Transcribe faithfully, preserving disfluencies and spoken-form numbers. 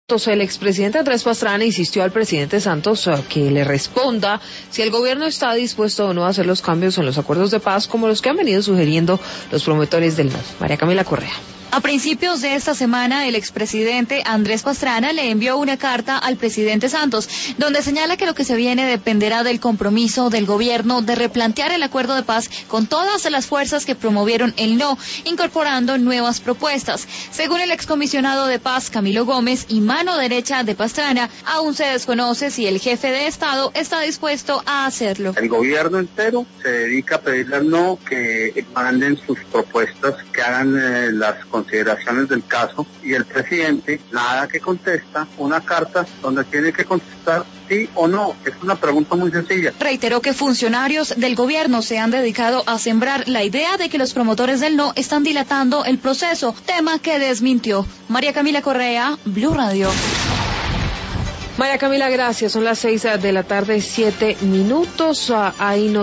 El expresidente Andrés Pastrana insistió al presidente Santos uh, que le responda si el gobierno está dispuesto o no a hacer los cambios en los acuerdos de paz como los que han venido sugiriendo los promotores del no. María Camila Correa. A principios de esta semana, el expresidente Andrés Pastrana le envió una carta al presidente Santos, donde señala que lo que se viene dependerá del compromiso del gobierno de replantear el acuerdo de paz con todas las fuerzas que promovieron el no, incorporando nuevas propuestas. Según el excomisionado de paz Camilo Gómez y mano derecha de Pastrana, aún se desconoce si el jefe de Estado está dispuesto a hacerlo. El gobierno entero se dedica a pedirle al no que manden sus propuestas, que hagan eh, las consideraciones del caso, y el presidente nada que contesta, una carta donde tiene que contestar sí o no. Es una pregunta muy sencilla. Reiteró que funcionarios del gobierno se han dedicado a sembrar la idea de que los promotores del no están dilatando el proceso, tema que desmintió. María Camila Correa, Blue Radio. María Camila, gracias. Son las seis de la tarde, siete minutos. Ahí nos